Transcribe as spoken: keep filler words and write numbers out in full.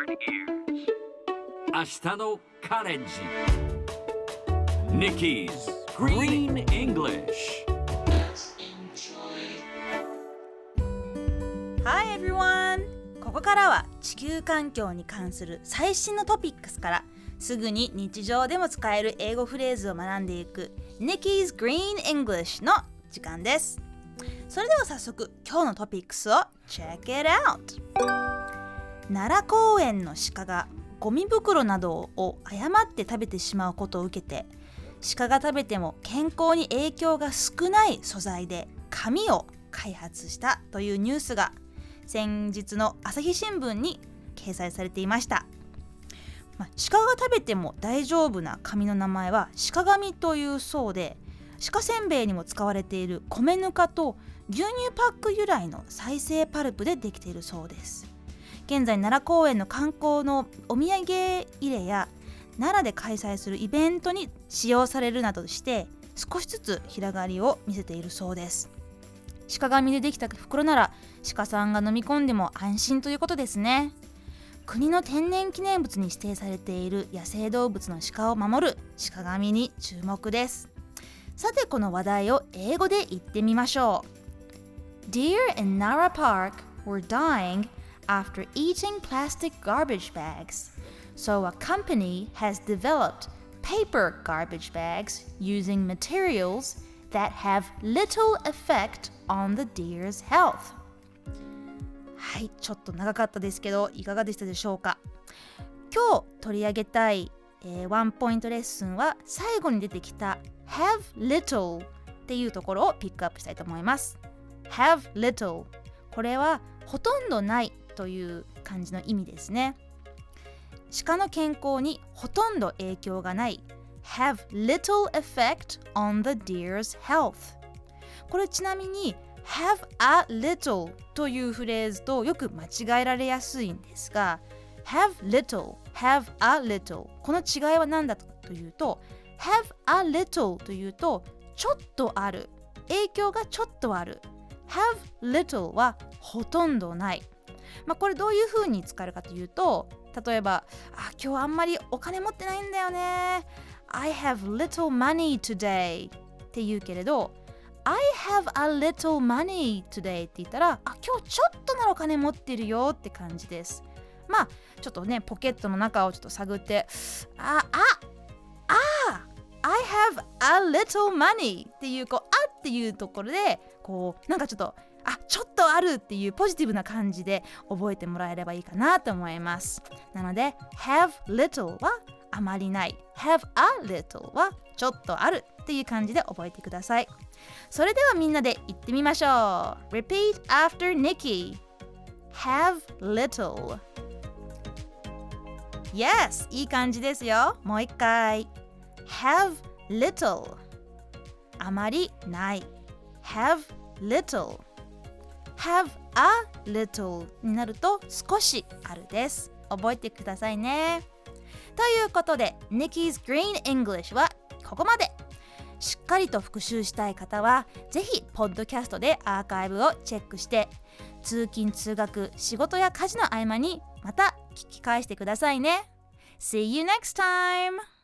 明日のカレッジ Nikki's Green English Hi everyone! ここからは地球環境に関する最新のトピックスからすぐに日常でも使える英語フレーズを学んでいく Nikki's Green English の時間です。それでは早速今日のトピックスを Check it out! 奈良公園の鹿がゴミ袋などを誤って食べてしまうことを受けて、鹿が食べても健康に影響が少ない素材で紙を開発したというニュースが先日の朝日新聞に掲載されていました。まあ、鹿が食べても大丈夫な紙の名前は鹿紙というそうで、鹿せんべいにも使われている米ぬかと牛乳パック由来の再生パルプでできているそうです。現在奈良公園の観光のお土産入れや奈良で開催するイベントに使用されるなどして少しずつ広がりを見せているそうです。鹿紙でできた袋なら鹿さんが飲み込んでも安心ということですね。国の天然記念物に指定されている野生動物の鹿を守る鹿紙に注目です。さてこの話題を英語で言ってみましょう。 Deer in Nara Park were dying after eating plastic garbage bags, so a company has developed paper garbage bags using materials that have little effect on the deer's health. はい、ちょっと長かったですけどいかがでしたでしょうか。今日取り上げたい、えー、ワンポイントレッスンは最後に出てきた have little っていうところをピックアップしたいと思います。 have little これはほとんどないという感じの意味ですね。鹿の健康にほとんど影響がない have little effect on the deer's health。 これちなみに have a little というフレーズとよく間違えられやすいんですが、 have little have a little この違いは何だというと、 have a little というとちょっとある、影響がちょっとある。 have little はほとんどない。まあ、これどういう風に使えるかというと、例えばあ今日あんまりお金持ってないんだよね I have little money today って言うけれど I have a little money today って言ったら、あ今日ちょっとならお金持ってるよって感じです。まあちょっとねポケットの中をちょっと探ってあああ I have a little money っていうこうあっていうところでこうなんかちょっとあちょっとあるっていうポジティブな感じで覚えてもらえればいいかなと思います。なので have little はあまりない、 have a little はちょっとあるっていう感じで覚えてください。それではみんなで言ってみましょう。 Repeat after Nikki. Have little. Yes いい感じですよ。もう一回 have little あまりない have little have a little になると少しあるです。覚えてくださいね。ということで Nikki's Green English はここまで。しっかりと復習したい方はぜひポッドキャストでアーカイブをチェックして通勤通学仕事や家事の合間にまた聞き返してくださいね。See you next time!